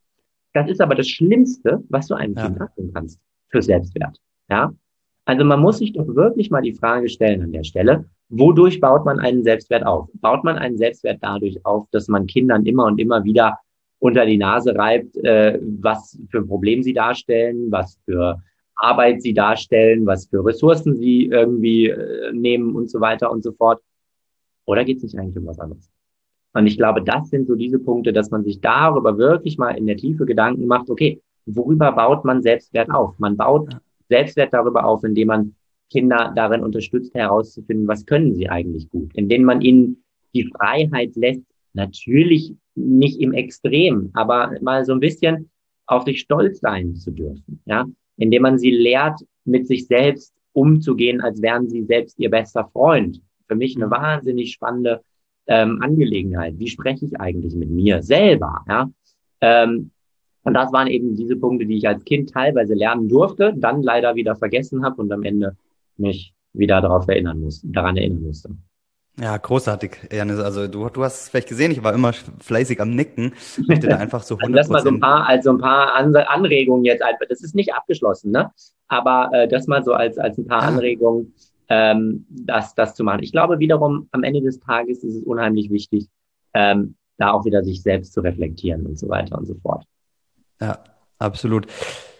Speaker 2: Das ist aber das Schlimmste, was du einem ja. Kind antun kannst für Selbstwert. Ja, also man muss sich doch wirklich mal die Frage stellen an der Stelle, wodurch baut man einen Selbstwert auf? Baut man einen Selbstwert dadurch auf, dass man Kindern immer und immer wieder unter die Nase reibt, äh, was für ein Problem sie darstellen, was für Arbeit sie darstellen, was für Ressourcen sie irgendwie äh, nehmen und so weiter und so fort? Oder geht es nicht eigentlich um was anderes? Und ich glaube, das sind so diese Punkte, dass man sich darüber wirklich mal in der Tiefe Gedanken macht, okay, worüber baut man Selbstwert auf? Man baut ja. Selbstwert darüber auf, indem man Kinder darin unterstützt, herauszufinden, was können sie eigentlich gut, indem man ihnen die Freiheit lässt, natürlich nicht im Extrem, aber mal so ein bisschen auf sich stolz sein zu dürfen, ja, indem man sie lehrt, mit sich selbst umzugehen, als wären sie selbst ihr bester Freund. Für mich eine wahnsinnig spannende ähm, Angelegenheit. Wie spreche ich eigentlich mit mir selber, ja? Ähm, und das waren eben diese Punkte, die ich als Kind teilweise lernen durfte, dann leider wieder vergessen habe und am Ende mich wieder darauf erinnern musste, daran erinnern musste.
Speaker 1: Ja, großartig, Jannis. Also du, du hast es vielleicht gesehen, ich war immer fleißig am Nicken. Ich möchte da einfach so hundert Prozent...
Speaker 2: Also das mal so ein paar, also ein paar Anregungen jetzt, das ist nicht abgeschlossen, ne? Aber äh, das mal so als, als ein paar ah. Anregungen, ähm, das, das zu machen. Ich glaube wiederum, am Ende des Tages ist es unheimlich wichtig, ähm, da auch wieder sich selbst zu reflektieren und so weiter und so fort.
Speaker 1: Ja, absolut.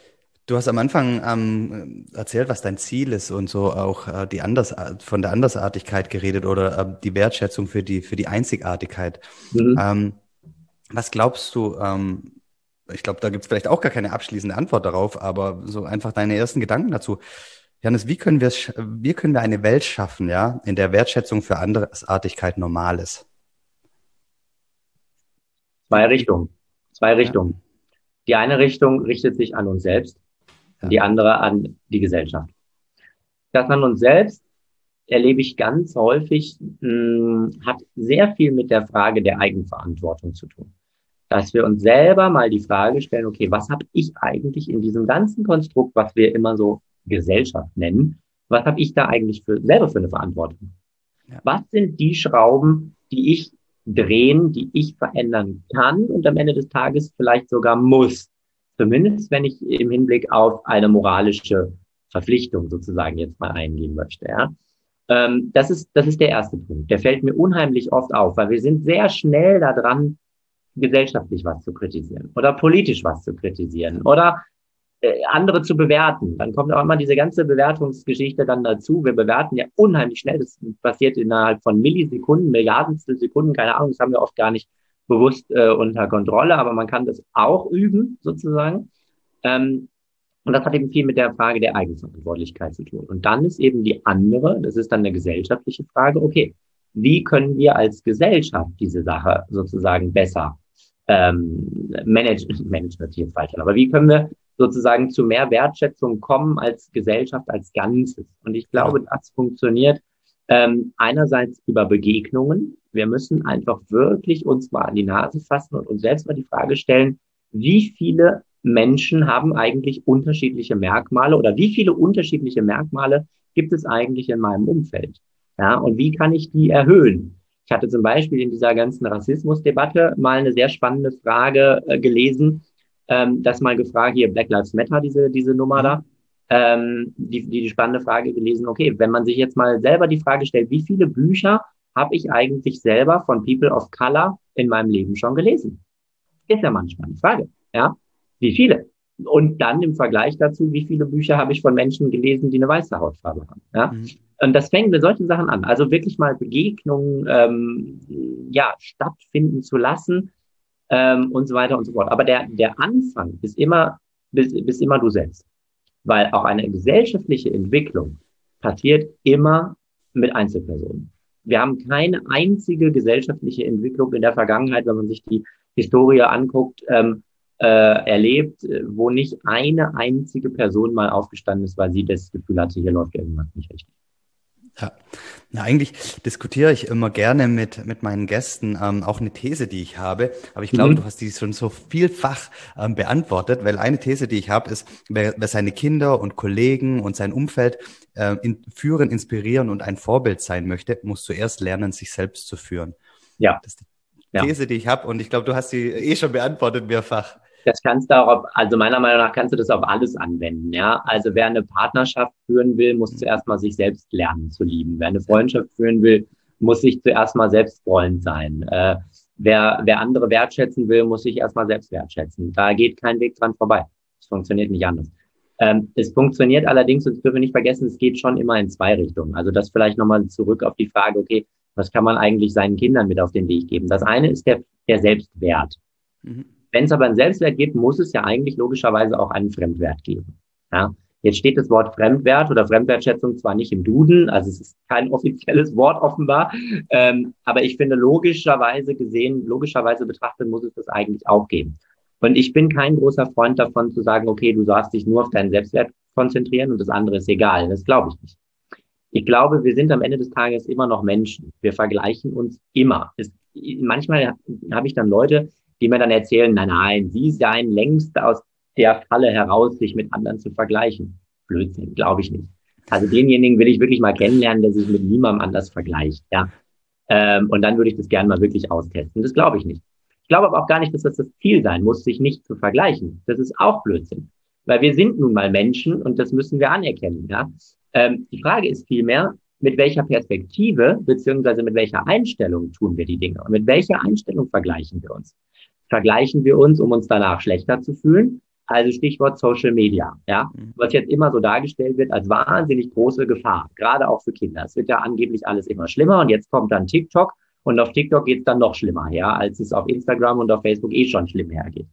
Speaker 1: Du hast am Anfang ähm, erzählt, was dein Ziel ist und so auch äh, die Anders von der Andersartigkeit geredet oder äh, die Wertschätzung für die für die Einzigartigkeit. Mhm. Ähm, was glaubst du? Ähm, ich glaube, da gibt es vielleicht auch gar keine abschließende Antwort darauf, aber so einfach deine ersten Gedanken dazu. Jannis, wie können wir wie können wir eine Welt schaffen, ja, in der Wertschätzung für Andersartigkeit normal ist?
Speaker 2: Zwei Richtungen. Zwei Richtungen. Ja. Die eine Richtung richtet sich an uns selbst, ja. Die andere an die Gesellschaft. Das an uns selbst erlebe ich ganz häufig, mh, hat sehr viel mit der Frage der Eigenverantwortung zu tun. Dass wir uns selber mal die Frage stellen, okay, was habe ich eigentlich in diesem ganzen Konstrukt, was wir immer so Gesellschaft nennen, was habe ich da eigentlich für, selber für eine Verantwortung? Ja. Was sind die Schrauben, die ich drehen, die ich verändern kann und am Ende des Tages vielleicht sogar muss? Zumindest wenn ich im Hinblick auf eine moralische Verpflichtung sozusagen jetzt mal eingehen möchte, ja. Ähm, das ist, das ist der erste Punkt. Der fällt mir unheimlich oft auf, weil wir sind sehr schnell da dran, gesellschaftlich was zu kritisieren oder politisch was zu kritisieren oder äh, andere zu bewerten. Dann kommt auch immer diese ganze Bewertungsgeschichte dann dazu. Wir bewerten ja unheimlich schnell. Das passiert innerhalb von Millisekunden, Milliardenstel Sekunden, keine Ahnung, das haben wir oft gar nicht bewusst äh, unter Kontrolle, aber man kann das auch üben, sozusagen. Ähm, und das hat eben viel mit der Frage der Eigenverantwortlichkeit zu tun. Und dann ist eben die andere, das ist dann eine gesellschaftliche Frage, okay, wie können wir als Gesellschaft diese Sache sozusagen besser ähm, managen, managen wird jetzt falsch, aber wie können wir sozusagen zu mehr Wertschätzung kommen als Gesellschaft, als Ganzes? Und ich glaube,
Speaker 1: Ja.
Speaker 2: das funktioniert ähm, einerseits über Begegnungen. Wir müssen einfach wirklich uns mal an die Nase fassen und uns selbst mal die Frage stellen, wie viele Menschen haben eigentlich unterschiedliche Merkmale oder wie viele unterschiedliche Merkmale gibt es eigentlich in meinem Umfeld? Ja, und wie kann ich die erhöhen? Ich hatte zum Beispiel in dieser ganzen Rassismusdebatte mal eine sehr spannende Frage äh, gelesen, ähm, das mal gefragt, hier Black Lives Matter, diese, diese Nummer
Speaker 1: Mhm.
Speaker 2: da, ähm, die, die, die spannende Frage gelesen, okay, wenn man sich jetzt mal selber die Frage stellt, wie viele Bücher habe ich eigentlich selber von People of Color in meinem Leben schon gelesen? Ist ja manchmal eine Frage, ja. Wie viele? Und dann im Vergleich dazu, wie viele Bücher habe ich von Menschen gelesen, die eine weiße Hautfarbe haben, ja.
Speaker 1: Mhm.
Speaker 2: Und das fängt mit solchen Sachen an. Also wirklich mal Begegnungen, ähm, ja, stattfinden zu lassen, ähm, und so weiter und so fort. Aber der, der Anfang ist immer, bist, bist immer du selbst. Weil auch eine gesellschaftliche Entwicklung passiert immer mit Einzelpersonen. Wir haben keine einzige gesellschaftliche Entwicklung in der Vergangenheit, wenn man sich die Historie anguckt, ähm, äh, erlebt, wo nicht eine einzige Person mal aufgestanden ist, weil sie das Gefühl hatte, hier läuft irgendwas nicht richtig.
Speaker 1: Ja. Na, eigentlich diskutiere ich immer gerne mit, mit meinen Gästen ähm, auch eine These, die ich habe. Aber ich glaube, du
Speaker 2: Mhm.
Speaker 1: hast die schon so vielfach ähm, beantwortet, weil eine These, die ich habe, ist, wer, wer seine Kinder und Kollegen und sein Umfeld äh, in, führen, inspirieren und ein Vorbild sein möchte, muss zuerst lernen, sich selbst zu führen.
Speaker 2: Ja,
Speaker 1: Das ist die
Speaker 2: ja.
Speaker 1: These, die ich habe. Und ich glaube, du hast sie eh schon beantwortet mehrfach.
Speaker 2: Das kannst du auch auf, also meiner Meinung nach kannst du das auf alles anwenden, ja. Also wer eine Partnerschaft führen will, muss zuerst mal sich selbst lernen zu lieben. Wer eine
Speaker 1: Ja,
Speaker 2: Freundschaft führen will, muss sich zuerst mal selbst Freund sein. Äh, wer, wer andere wertschätzen will, muss sich erst mal selbst wertschätzen. Da geht kein Weg dran vorbei. Es funktioniert nicht anders. Ähm, es funktioniert allerdings, und das dürfen wir nicht vergessen, es geht schon immer in zwei Richtungen. Also das vielleicht nochmal zurück auf die Frage, okay, was kann man eigentlich seinen Kindern mit auf den Weg geben? Das eine ist der, der Selbstwert.
Speaker 1: mhm.
Speaker 2: Wenn es aber einen Selbstwert gibt, muss es ja eigentlich logischerweise auch einen Fremdwert geben. Ja? Jetzt steht das Wort Fremdwert oder Fremdwertschätzung zwar nicht im Duden, also es ist kein offizielles Wort offenbar, ähm, aber ich finde logischerweise gesehen, logischerweise betrachtet muss es das eigentlich auch geben. Und ich bin kein großer Freund davon zu sagen, okay, du darfst dich nur auf deinen Selbstwert konzentrieren und das andere ist egal. Das glaube ich nicht. Ich glaube, wir sind am Ende des Tages immer noch Menschen. Wir vergleichen uns immer. Es, manchmal habe ich dann Leute, die mir dann erzählen, nein, nein, sie seien längst aus der Falle heraus, sich mit anderen zu vergleichen. Blödsinn, glaube ich nicht. Also denjenigen will ich wirklich mal kennenlernen, der sich mit niemandem anders vergleicht, ja. Ähm, und dann würde ich das gerne mal wirklich austesten. Das glaube ich nicht. Ich glaube aber auch gar nicht, dass das das Ziel sein muss, sich nicht zu vergleichen. Das ist auch Blödsinn. Weil wir sind nun mal Menschen und das müssen wir anerkennen, ja. Ähm, die Frage ist vielmehr, mit welcher Perspektive beziehungsweise mit welcher Einstellung tun wir die Dinge? Und mit welcher Einstellung vergleichen wir uns? Vergleichen wir uns, um uns danach schlechter zu fühlen? Also Stichwort Social Media, ja,
Speaker 1: Mhm.
Speaker 2: was jetzt immer so dargestellt wird als wahnsinnig große Gefahr, gerade auch für Kinder. Es wird ja angeblich alles immer schlimmer und jetzt kommt dann TikTok und auf TikTok geht es dann noch schlimmer her, als es auf Instagram und auf Facebook eh schon schlimm hergeht.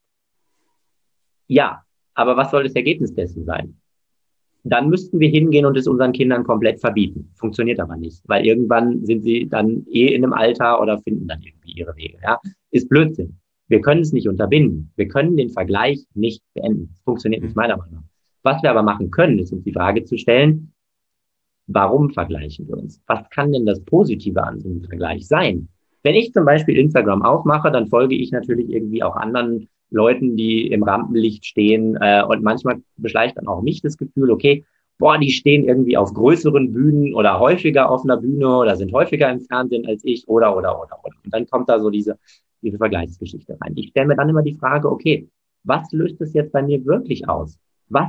Speaker 2: Ja, aber was soll das Ergebnis dessen sein? Dann müssten wir hingehen und es unseren Kindern komplett verbieten. Funktioniert aber nicht, weil irgendwann sind sie dann eh in einem Alter oder finden dann irgendwie ihre Wege. Ja, ist Blödsinn. Wir können es nicht unterbinden. Wir können den Vergleich nicht beenden. Es funktioniert nicht,
Speaker 1: Mhm.
Speaker 2: meiner Meinung nach. Was wir aber machen können, ist uns die Frage zu stellen, warum vergleichen wir uns? Was kann denn das Positive an so einem Vergleich sein? Wenn ich zum Beispiel Instagram aufmache, dann folge ich natürlich irgendwie auch anderen Leuten, die im Rampenlicht stehen. Äh, und manchmal beschleicht dann auch mich das Gefühl, okay, boah, die stehen irgendwie auf größeren Bühnen oder häufiger auf einer Bühne oder sind häufiger im Fernsehen als ich oder, oder, oder, oder. Und dann kommt da so diese, diese Vergleichsgeschichte rein. Ich stelle mir dann immer die Frage, okay, was löst das jetzt bei mir wirklich aus? Was ist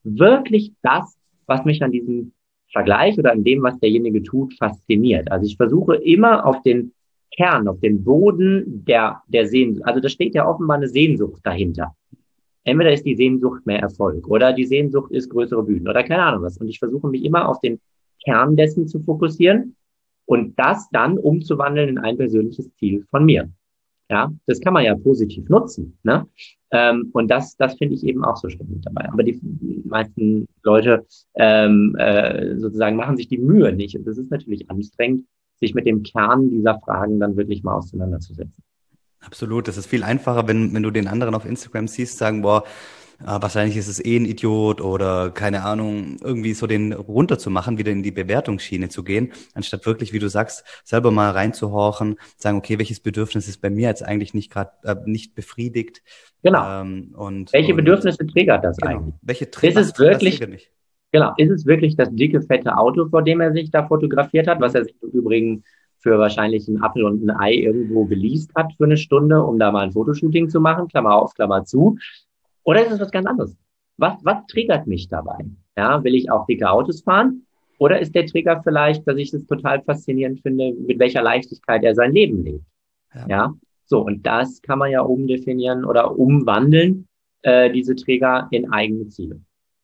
Speaker 2: wirklich das, was mich an diesem Vergleich oder an dem, was derjenige tut, fasziniert. Also ich versuche immer auf den Kern, auf den Boden der, der Sehnsucht. Also da steht ja offenbar eine Sehnsucht dahinter. Entweder ist die Sehnsucht mehr Erfolg oder die Sehnsucht ist größere Bühnen oder keine Ahnung was. Und ich versuche mich immer auf den Kern dessen zu fokussieren und das dann umzuwandeln in ein persönliches Ziel von mir. Ja, das kann man ja positiv nutzen, ne? Ähm, und das, das finde ich eben auch so spannend dabei. Aber die meisten Leute ähm, äh, sozusagen machen sich die Mühe nicht. Und das ist natürlich anstrengend, sich mit dem Kern dieser Fragen dann wirklich mal auseinanderzusetzen.
Speaker 1: Absolut, das ist viel einfacher, wenn, wenn du den anderen auf Instagram siehst, sagen, boah, äh, wahrscheinlich ist es eh ein Idiot oder keine Ahnung, irgendwie so den runterzumachen, wieder in die Bewertungsschiene zu gehen, anstatt wirklich, wie du sagst, selber mal reinzuhorchen, sagen, okay, welches Bedürfnis ist bei mir jetzt eigentlich nicht gerade äh, nicht befriedigt?
Speaker 2: Genau.
Speaker 1: Ähm, und,
Speaker 2: Welche
Speaker 1: und
Speaker 2: Bedürfnisse triggert das
Speaker 1: genau,
Speaker 2: eigentlich?
Speaker 1: welche
Speaker 2: Ist
Speaker 1: Tri- was,
Speaker 2: es wirklich,
Speaker 1: was triggert mich?
Speaker 2: genau, ist es wirklich das dicke, fette Auto, vor dem er sich da fotografiert hat, was er sich im Übrigen für wahrscheinlich einen Apfel und ein Ei irgendwo geleast hat für eine Stunde, um da mal ein Fotoshooting zu machen, Klammer auf, Klammer zu? Oder ist es was ganz anderes? Was, was triggert mich dabei? Ja, will ich auch dicke Autos fahren? Oder ist der Trigger vielleicht, dass ich es total faszinierend finde, mit welcher Leichtigkeit er sein Leben lebt?
Speaker 1: Ja.
Speaker 2: Ja, so, und das kann man ja umdefinieren oder umwandeln, äh, diese Trigger in eigene Ziele.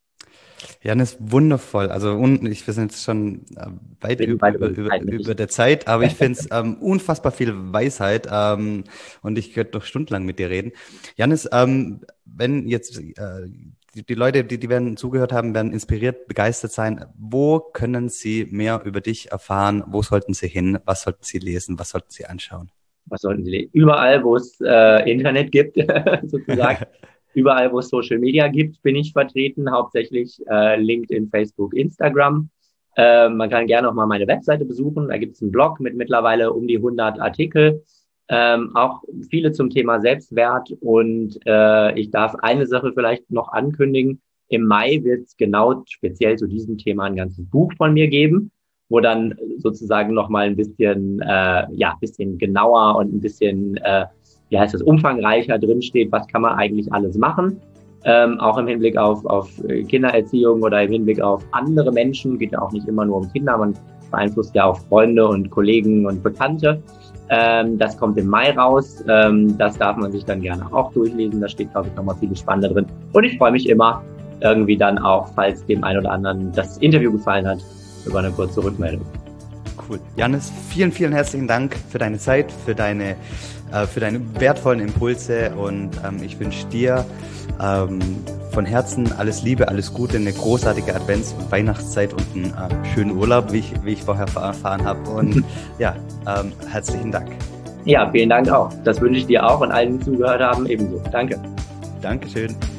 Speaker 1: Jan ist wundervoll. Also un, ich, wir sind jetzt schon äh, weit
Speaker 2: Bin
Speaker 1: über,
Speaker 2: weit
Speaker 1: über,
Speaker 2: über die
Speaker 1: über,
Speaker 2: Zeit mit
Speaker 1: über der Zeit, aber ich finde es ähm, unfassbar viel Weisheit ähm, und ich könnte noch stundenlang mit dir reden. Janis, ähm, wenn jetzt äh, die, die Leute, die, die werden zugehört haben, werden inspiriert, begeistert sein, wo können sie mehr über dich erfahren? Wo sollten sie hin? Was sollten sie lesen? Was sollten sie anschauen?
Speaker 2: Was sollten Sie lesen? Überall, wo es äh, Internet gibt, sozusagen. Überall, wo es Social Media gibt, bin ich vertreten, hauptsächlich äh, LinkedIn, Facebook, Instagram. Äh, man kann gerne auch mal meine Webseite besuchen. Da gibt es einen Blog mit mittlerweile um die hundert Artikel, ähm, auch viele zum Thema Selbstwert. Und äh, ich darf eine Sache vielleicht noch ankündigen. Im Mai wird es genau speziell zu diesem Thema ein ganzes Buch von mir geben, wo dann sozusagen nochmal ein bisschen, äh, ja, bisschen genauer und ein bisschen, äh, wie heißt das, umfangreicher drinsteht, was kann man eigentlich alles machen. Ähm, auch im Hinblick auf, auf Kindererziehung oder im Hinblick auf andere Menschen, geht ja auch nicht immer nur um Kinder, man beeinflusst ja auch Freunde und Kollegen und Bekannte. Ähm, das kommt im Mai raus, ähm, das darf man sich dann gerne auch durchlesen, da steht, glaube ich, nochmal viel Spannendes drin. Und ich freue mich immer irgendwie dann auch, falls dem einen oder anderen das Interview gefallen hat, über eine kurze Rückmeldung.
Speaker 1: Cool. Janis, vielen, vielen herzlichen Dank für deine Zeit, für deine, äh, für deine wertvollen Impulse und ähm, ich wünsche dir ähm, von Herzen alles Liebe, alles Gute, eine großartige Advents- und Weihnachtszeit und einen äh, schönen Urlaub, wie ich, wie ich vorher erfahren habe. Und ja, ähm, herzlichen Dank.
Speaker 2: Ja, vielen Dank auch. Das wünsche ich dir auch und allen, die zugehört haben, ebenso. Danke.
Speaker 1: Dankeschön.